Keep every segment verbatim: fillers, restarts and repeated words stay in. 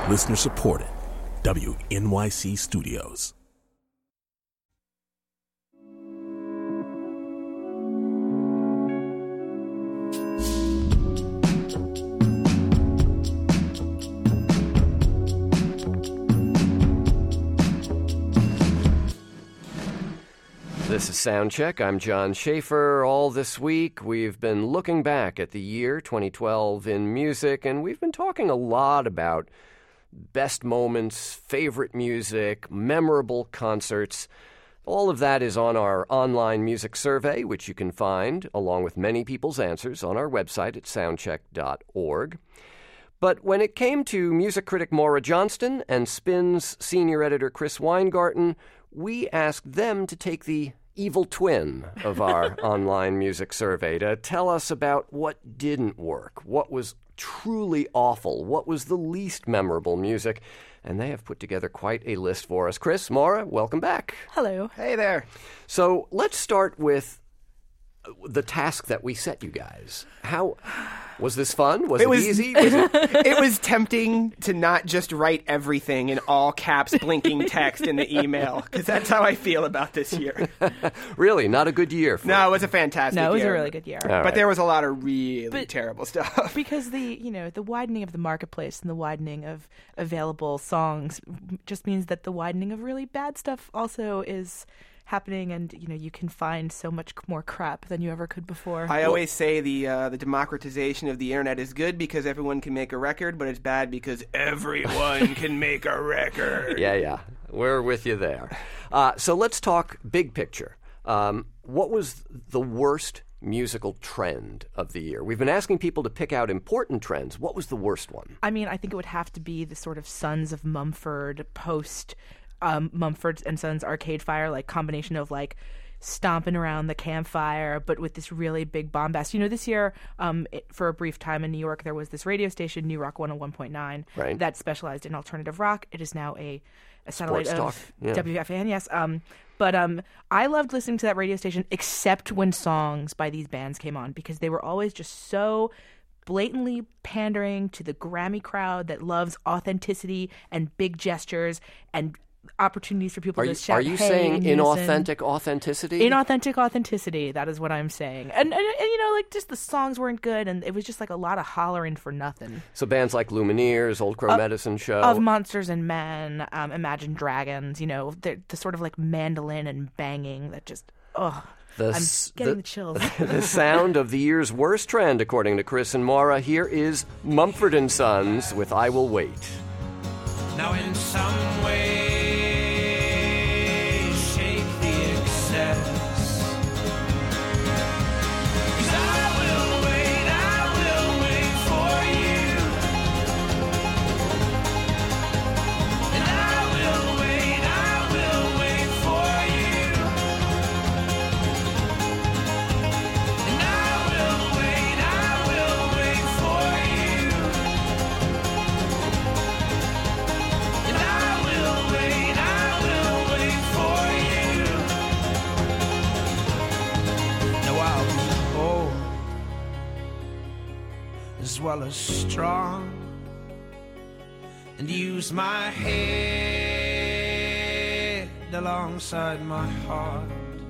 Listener supported. W N Y C Studios. This is Soundcheck. I'm John Schaefer. All this week, we've been looking back at the year twenty twelve in music, and we've been talking a lot about best moments, favorite music, memorable concerts. All of that is on our online music survey, which you can find, along with many people's answers, on our website at soundcheck dot org. But when it came to music critic Maura Johnston and Spin's senior editor Chris Weingarten, we asked them to take the evil twin of our online music survey to tell us about what didn't work, what was truly awful, what was the least memorable music, and they have put together quite a list for us. Chris, Maura, welcome back. Hello. Hey there. So let's start with the task that we set you guys. How was this fun? Was it, It was- easy? Was it... It was tempting to not just write everything in all caps blinking text in the email, because that's how I feel about this year. Really, not a good year for No, it was a fantastic No, it was year. a really good year. All But right. there was a lot of really But- terrible stuff. Because the, you know, the widening of the marketplace and the widening of available songs just means that the widening of really bad stuff also is happening, and, you know, you can find so much more crap than you ever could before. I always say the uh, the democratization of the internet is good because everyone can make a record, but it's bad because everyone can make a record. Yeah, yeah. We're with you there. Uh, so let's talk big picture. Um, what was the worst musical trend of the year? We've been asking people to pick out important trends. What was the worst one? I mean, I think it would have to be the sort of Sons of Mumford post um, Mumford and Sons Arcade Fire, like combination of like stomping around the campfire, but with this really big bombast. You know, this year, um, it, for a brief time in New York, there was this radio station, New Rock one oh one point nine, Right. that specialized in alternative rock. It is now a, a satellite Sports of talk, yeah. W F A N, yes. Um, but um, I loved listening to that radio station, except when songs by these bands came on, because they were always just so blatantly pandering to the Grammy crowd that loves authenticity and big gestures and opportunities for people Are to you, shout, are you "Hey," saying in unison. inauthentic authenticity? Inauthentic authenticity, that is what I'm saying. And, and, and, you know, like, just the songs weren't good, and it was just, like, a lot of hollering for nothing. So bands like Lumineers, Old Crow Medicine Show. Of Monsters and Men, um, Imagine Dragons, you know, the, the sort of, like, mandolin and banging that just, ugh. The I'm s- getting the- the chills. The sound of the year's worst trend, according to Chris and Maura. Here is Mumford and Sons with I Will Wait. Now in some way, shake the excess. 'Cause I will wait, I will wait for you. And I will wait, I will wait for you. And I will wait, I will wait for you. And I will wait, I will wait for you. Now I was bold as well as strong, and use my head alongside my heart.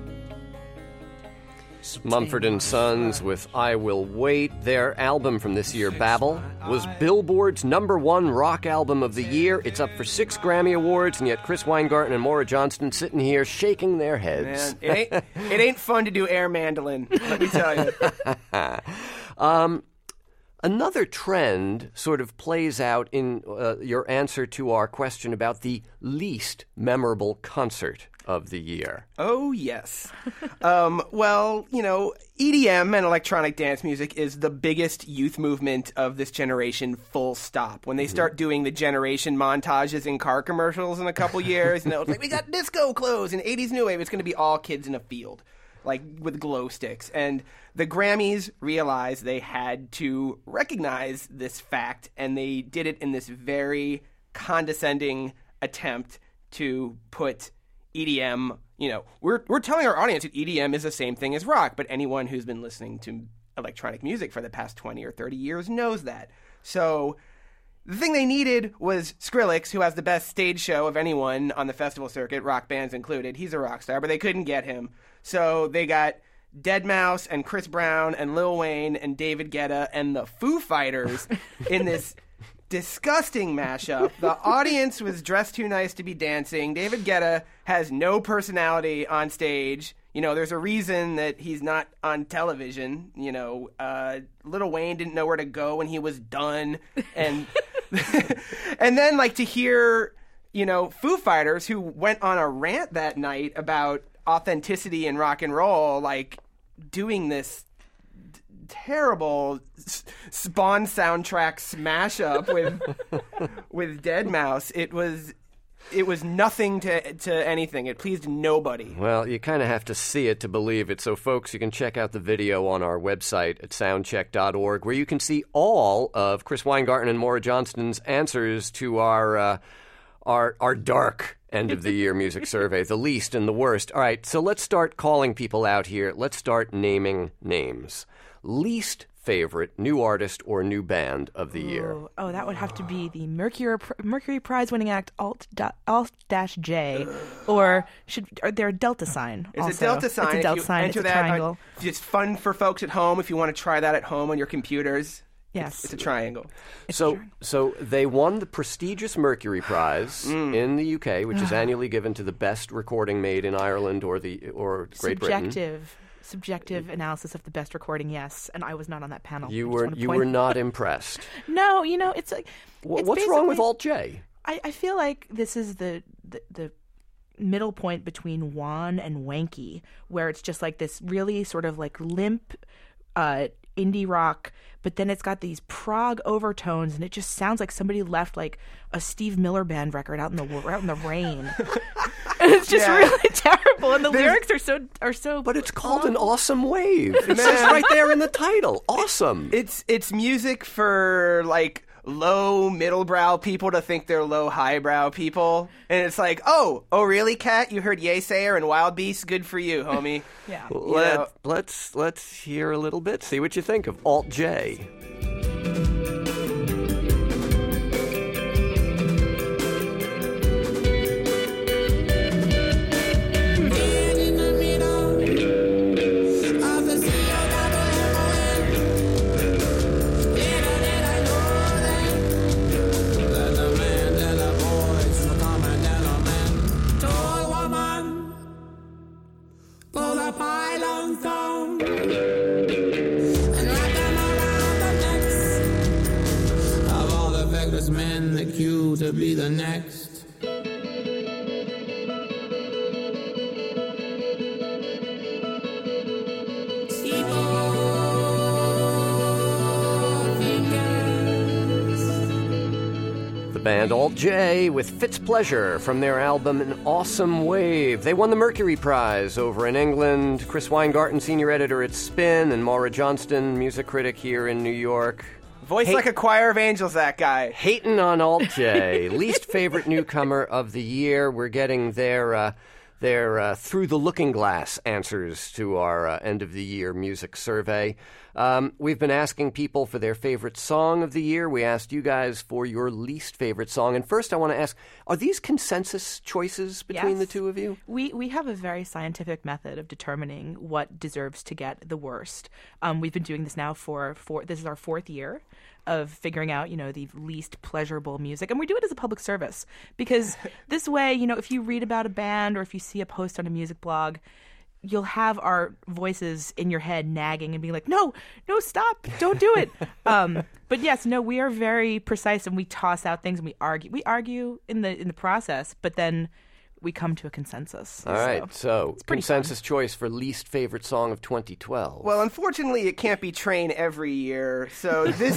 So Mumford take and my Sons flight. with I Will Wait. Their album from this year, Babel, was Billboard's number one rock album of the year. It's up for six Grammy Awards, and yet Chris Weingarten and Maura Johnston sitting here shaking their heads. Man, it ain't, it ain't fun to do air mandolin, let me tell you. Um, another trend sort of plays out in uh, your answer to our question about the least memorable concert of the year. Oh, yes. um, well, you know, E D M and electronic dance music is the biggest youth movement of this generation, full stop. When they start doing the generation montages in car commercials in a couple years, and it's like, we got disco clothes and eighties new wave, it's going to be all kids in a field, like with glow sticks. And the Grammys realized they had to recognize this fact, and they did it in this very condescending attempt to put E D M, you know, we're we're telling our audience that E D M is the same thing as rock, but anyone who's been listening to electronic music for the past twenty or thirty years knows that. So the thing they needed was Skrillex, who has the best stage show of anyone on the festival circuit, rock bands included. He's a rock star, but they couldn't get him. So they got deadmau five and Chris Brown and Lil Wayne and David Guetta and the Foo Fighters in this disgusting mashup. The audience was dressed too nice to be dancing. David Guetta has no personality on stage. You know, there's a reason that he's not on television. You know, uh, Lil Wayne didn't know where to go when he was done. And and then, like, to hear, you know, Foo Fighters, who went on a rant that night about authenticity in rock and roll, like, doing this d- terrible s- Spawn soundtrack smash up with with deadmau five. It was... It was nothing to to anything. It pleased nobody. Well, you kind of have to see it to believe it. So, folks, you can check out the video on our website at soundcheck dot org, where you can see all of Chris Weingarten and Maura Johnston's answers to our uh, our our dark end of the year music survey, the least and the worst. All right, so let's start calling people out here. Let's start naming names. Least favorite new artist or new band of the year. Oh, oh, that would have to be the Mercury Mercury Prize winning act Alt da, Alt Dash J, or should are there a delta sign? It's also? a delta sign. It's a If delta you sign. enter It's a that on- triangle. it's fun for folks at home if you want to try that at home on your computers. Yes, It's a triangle. So, so they won the prestigious Mercury Prize Mm. in the U K, which is annually given to the best recording made in Ireland or the or Great Britain. subjective. Subjective analysis of the best recording, yes, and I was not on that panel. You I just were wanna you point- were not impressed. No, you know, it's like Wh- it's What's wrong with basically- Alt J? I, I feel like this is the, the the middle point between Wan and Wanky, where it's just like this really sort of like limp uh, indie rock, but then it's got these prog overtones, and it just sounds like somebody left like a Steve Miller Band record out in the out in the rain. And it's just Yeah. really terrible, and the lyrics are so are so. But it's called an awesome wave. It says right there in the title. Awesome. It's it's music for like low middlebrow people to think they're low highbrow people, and it's like, oh, oh really, Kat? You heard Yesayer and Wild Beast? Good for you, homie. yeah. Let, know- let's let's hear a little bit. See what you think of Alt J. In the middle of the C O M O N. Little did I know then that the man, that the boys will come and gentlemen. Tall woman, pull the pylons down and wrap them around the necks of all the feckless men that queue to be the next. The band Alt J with Fitz Pleasure from their album An Awesome Wave. They won the Mercury Prize over in England. Chris Weingarten, senior editor at Spin, and Maura Johnston, music critic here in New York. Voice Hey- like a choir of angels, that guy. Hating on Alt J. Least favorite newcomer of the year. We're getting their uh, their uh, through the looking glass answers to our uh, end of the year music survey. Um, we've been asking people for their favorite song of the year. We asked you guys for your least favorite song. And first, I want to ask: are these consensus choices between the Yes. two of you? We we have a very scientific method of determining what deserves to get the worst. Um, we've been doing this now for four. This is our fourth year of figuring out, you know, the least pleasurable music, and we do it as a public service because this way, you know, if you read about a band or if you see a post on a music blog, you'll have our voices in your head nagging and being like, no, no, stop, don't do it. um, but yes, no, we are very precise and we toss out things and we argue. We argue in the in the process, but then we come to a consensus. All right, so pretty consensus choice for least favorite song of twenty twelve. Well, unfortunately, it can't be Train every year. So this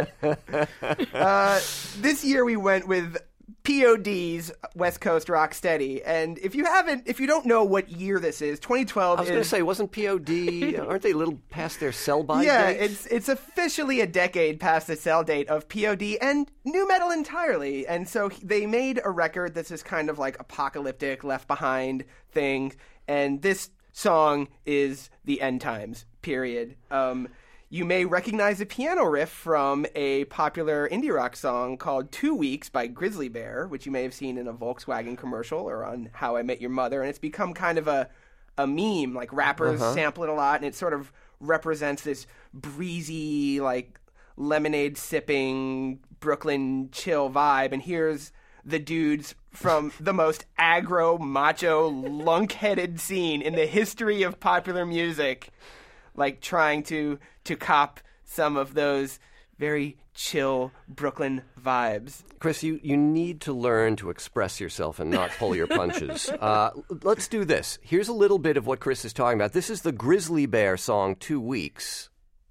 uh, this year we went with P O D's West Coast Rocksteady. And if you haven't, if you don't know what year this is, twenty twelve I was is... going to say, wasn't P O D, aren't they a little past their sell-by yeah, date? it's it's officially a decade past the sell date of P O D and new metal entirely. And so they made a record that's this kind of like apocalyptic, left behind thing. And this song is the end times, period. Um, you may recognize a piano riff from a popular indie rock song called Two Weeks by Grizzly Bear, which you may have seen in a Volkswagen commercial or on How I Met Your Mother. And it's become kind of a, a meme. Like, rappers Uh-huh. sample it a lot, and it sort of represents this breezy, like, lemonade-sipping, Brooklyn chill vibe. And here's the dudes from the most aggro, macho, lunk-headed scene in the history of popular music, like trying to to cop some of those very chill Brooklyn vibes. Chris, you, you need to learn to express yourself and not pull your punches. Uh, let's do this. Here's a little bit of what Chris is talking about. This is the Grizzly Bear song, Two Weeks.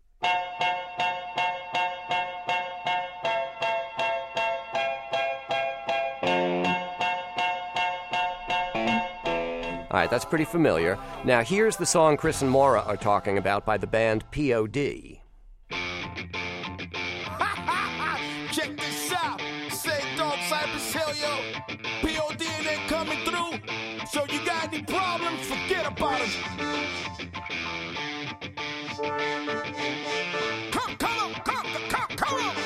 All right, that's pretty familiar. Now, here's the song Chris and Maura are talking about by the band P O D Check this out. Say dog Cypress Hill, yo. P O D and they coming through. So you got any problems? Forget about them. Come, come on, come, come, come on.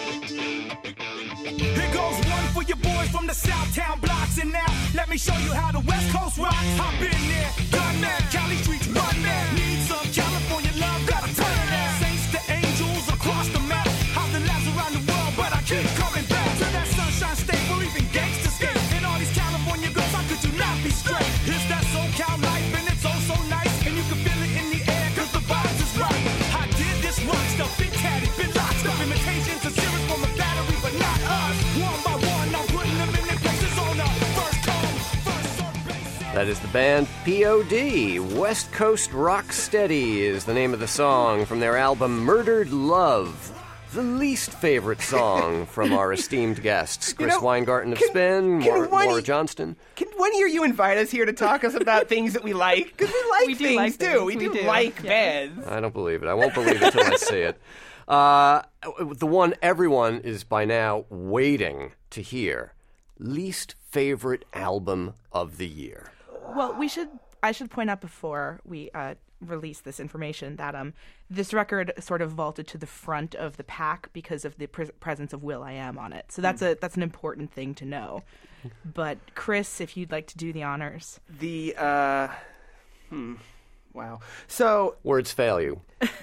Here goes one for your boys from the Southtown blocks. And now, let me show you how the West Coast rocks. I've been there, done that. Cali streets run that. Need some California love, gotta turn that. Saints to angels across the map. How's the labs around the world, but I keep coming back to that Sunshine State where even gangsters skate. And all these California girls, how could you not be straight? It's that SoCal life and it's oh so nice. And you can feel it in the air cause the vibes is right. I did this rock stuff, been tatted, been locked up. Imitations of serious from a battery, but not us. One by one, I'm putting them in their places on the first come, first serve basis. That is the band P O D. West Coast Rock Steady is the name of the song from their album Murdered Love. The least favorite song from our esteemed guests, Chris know, Weingarten of can- Spin, can Maura, one- Maura Johnston. Can one year you invite us here to talk us about things that we like? Because we like We do things, like too. things. We, We do, do. like Yeah. bands. I don't believe it. I won't believe it until I see it. Uh, the one everyone is by now waiting to hear. Least favorite album of the year. Well, we should. I should point out before we uh, release this information that um this record sort of vaulted to the front of the pack because of the pres presence of will.i.am on it. So that's a that's an important thing to know. But Chris, if you'd like to do the honors. The, uh, hmm, wow. So, Words fail you.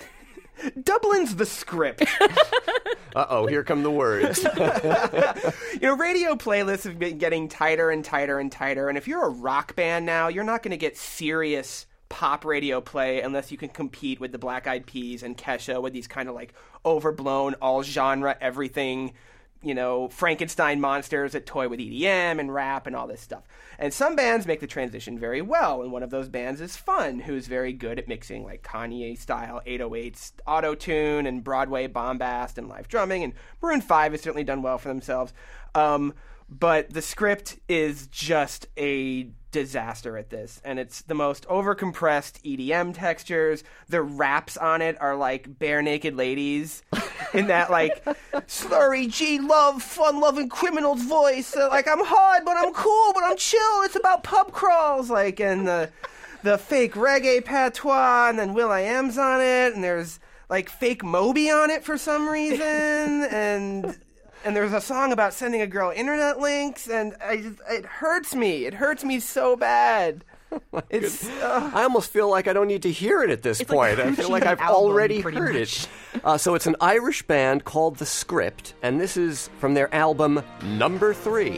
Dublin's The Script. Uh-oh, here come the words. You know, radio playlists have been getting tighter and tighter and tighter, and if you're a rock band now, you're not going to get serious pop radio play unless you can compete with the Black Eyed Peas and Kesha with these kind of like overblown, all genre, everything, you know, Frankenstein monsters that toy with E D M and rap and all this stuff. And some bands make the transition very well, and one of those bands is Fun, who's very good at mixing like Kanye-style eight oh eights, auto-tune, and Broadway bombast and live drumming, and Maroon five has certainly done well for themselves. Um, but The Script is just a disaster at this, and it's the most overcompressed E D M textures. The raps on it are like bare naked ladies in that like slurry G love fun loving criminal's voice. Uh, like, I'm hard but I'm cool but I'm chill. It's about pub crawls, like, and the the fake reggae patois, and then will.i.am's on it, and there's like fake Moby on it for some reason, and and there's a song about sending a girl internet links, and I just, it hurts me. It hurts me so bad. It's uh, I almost feel like I don't need to hear it at this It's like point. I feel Gucci like I've album, already pretty heard much. it. Uh, so it's an Irish band called The Script, and this is from their album Number Three.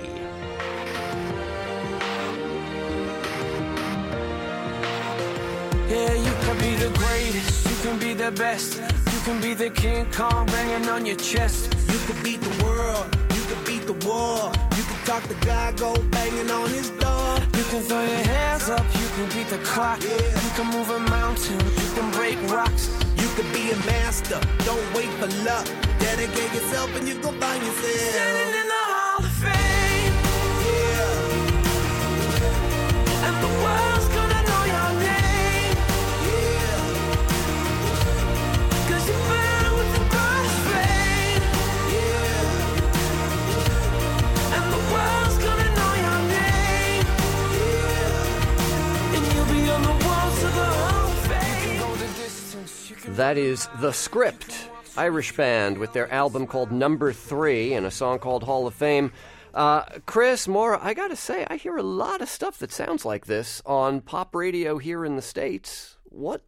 Yeah, you can be the greatest, you can be the best, you can be the King Kong banging on your chest. You could beat the world, you could beat the war. You could talk to God, go banging on his door. You can throw your hands up, you can beat the clock. You can move a mountain, you can break rocks. You could be a master, don't wait for luck. Dedicate yourself and you go find yourself. Standing in the Hall of Fame, Yeah, and the world's gonna know your name. yeah, 'Cause you burn with the brightest flame, yeah, and the world's gonna know your name. yeah. And you'll be on the walls of the Hall of Fame. You can go the distance, you can That is The Script, Irish band with their album called Number Three and a song called Hall of Fame. Uh, Chris, Maura, I gotta say, I hear a lot of stuff that sounds like this on pop radio here in the States. What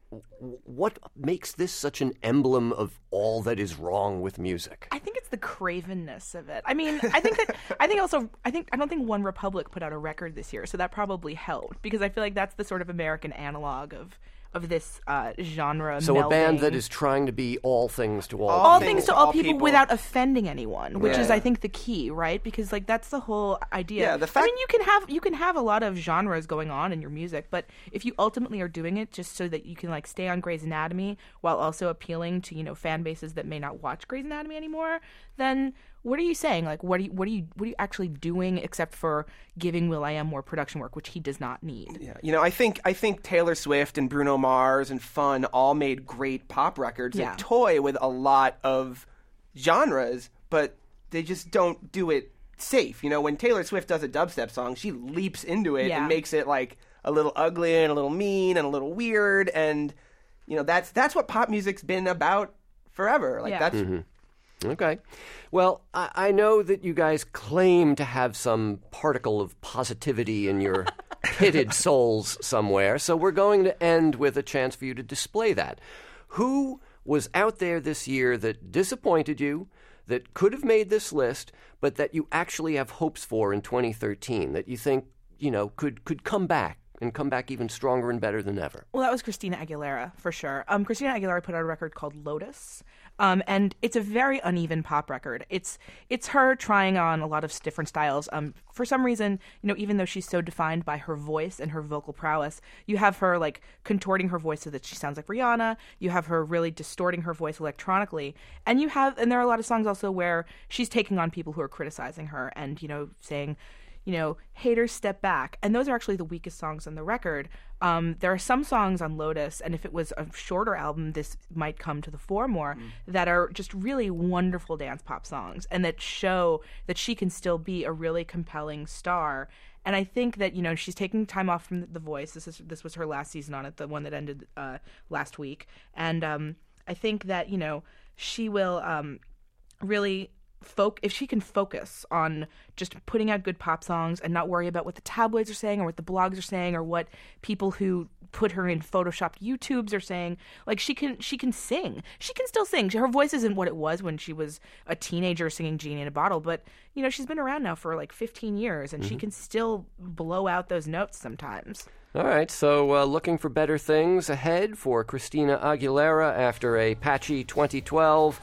what makes this such an emblem of all that is wrong with music? I think it's the cravenness of it. I mean, I think that I think also I think I don't think One Republic put out a record this year, so that probably helped because I feel like that's the sort of American analog of of this uh, genre. So melding. a band that is trying to be all things to all, All all people. things to all people, without offending anyone, which is Yeah. I think the key, right? Because like that's the whole idea. Yeah, the I fact- mean, you can have you can have a lot of genres going on in your music, but if you ultimately are doing it just so that you can like stay on Grey's Anatomy while also appealing to, you know, fan bases that may not watch Grey's Anatomy anymore, then what are you saying? Like, what are you what are you what are you actually doing except for giving will.i.am more production work, which he does not need? Yeah, you know, I think I think Taylor Swift and Bruno Mars and Fun all made great pop records Yeah. that toy with a lot of genres, but they just don't do it safe. You know, when Taylor Swift does a dubstep song, she leaps into it Yeah. and makes it like a little ugly and a little mean and a little weird, and you know, that's that's what pop music's been about forever. Like Yeah. that's Okay. Well, I, I know that you guys claim to have some particle of positivity in your pitted souls somewhere, so we're going to end with a chance for you to display that. Who was out there this year that disappointed you, that could have made this list, but that you actually have hopes for in twenty thirteen, that you think, you know, could could come back and come back even stronger and better than ever? Well, that was Christina Aguilera, for sure. Um, Christina Aguilera put out a record called Lotus, um, and it's a very uneven pop record. It's it's her trying on a lot of different styles. Um, for some reason, you know, even though she's so defined by her voice and her vocal prowess, you have her, like, contorting her voice so that she sounds like Rihanna. You have her really distorting her voice electronically. And you have, and there are a lot of songs also where she's taking on people who are criticizing her and, you know, saying, you know, haters step back. And those are actually the weakest songs on the record. Um, there are some songs on Lotus, and if it was a shorter album, this might come to the fore more, mm. that are just really wonderful dance pop songs and that show that she can still be a really compelling star. And I think that, you know, she's taking time off from The Voice. This is this was her last season on it, the one that ended uh, last week. And um, I think that, you know, she will um, really... Folk, if she can focus on just putting out good pop songs and not worry about what the tabloids are saying or what the blogs are saying or what people who put her in photoshopped YouTubes are saying, like she can she can sing. She can still sing. Her voice isn't what it was when she was a teenager singing Genie in a Bottle, but you know, she's been around now for like fifteen years and mm-hmm. she can still blow out those notes sometimes. All right, so uh, looking for better things ahead for Christina Aguilera after a patchy twenty twelve.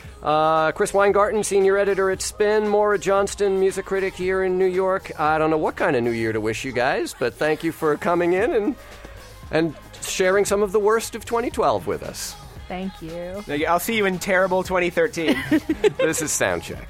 Uh, Chris Weingarten, senior editor at Spin. Maura Johnston, music critic here in New York. I don't know what kind of new year to wish you guys, but thank you for coming in and and sharing some of the worst of twenty twelve with us. Thank you. I'll see you in terrible twenty thirteen. This is Soundcheck.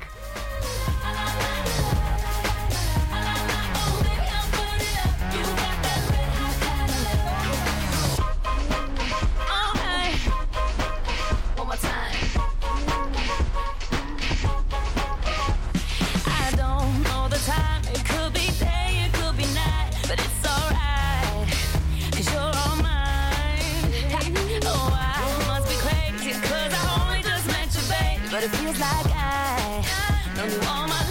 But it feels like I know you all my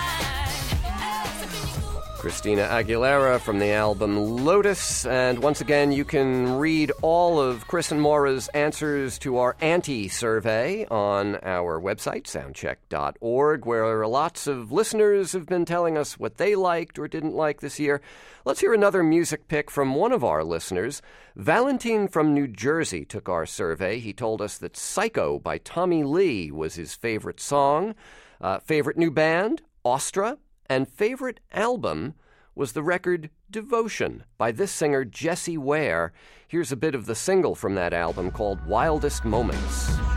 life. Christina Aguilera from the album Lotus. And once again, you can read all of Chris and Maura's answers to our anti-survey on our website, soundcheck dot org, where lots of listeners have been telling us what they liked or didn't like this year. Let's hear another music pick from one of our listeners. Valentin from New Jersey took our survey. He told us that Psycho by Tommy Lee was his favorite song, uh, favorite new band, Austra, and favorite album was the record Devotion by this singer Jessie Ware. Here's a bit of the single from that album called Wildest Moments.